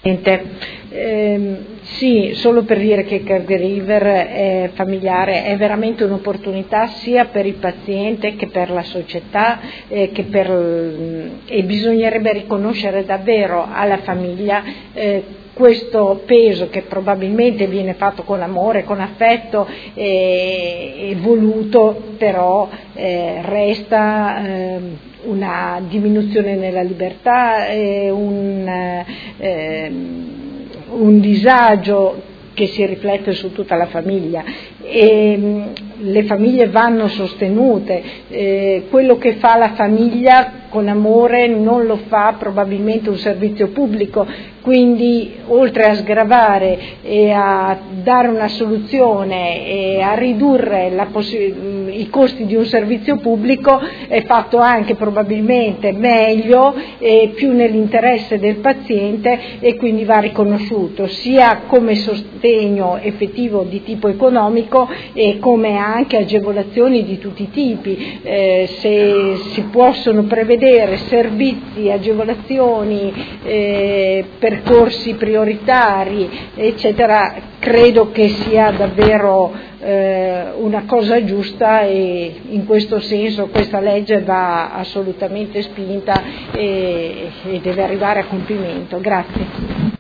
Sì, solo per dire che caregiver familiare è veramente un'opportunità sia per il paziente che per la società, e bisognerebbe riconoscere davvero alla famiglia questo peso che probabilmente viene fatto con amore, con affetto e voluto, però resta una diminuzione nella libertà, un disagio che si riflette su tutta la famiglia, e le famiglie vanno sostenute. Quello che fa la famiglia con amore non lo fa probabilmente un servizio pubblico, quindi oltre a sgravare e a dare una soluzione e a ridurre i costi di un servizio pubblico, è fatto anche probabilmente meglio e più nell'interesse del paziente, e quindi va riconosciuto sia come sostegno effettivo di tipo economico e come anche agevolazioni di tutti i tipi. Se si possono prevedere servizi, agevolazioni, percorsi prioritari, eccetera, credo che sia davvero una cosa giusta, e in questo senso questa legge va assolutamente spinta e deve arrivare a compimento. Grazie.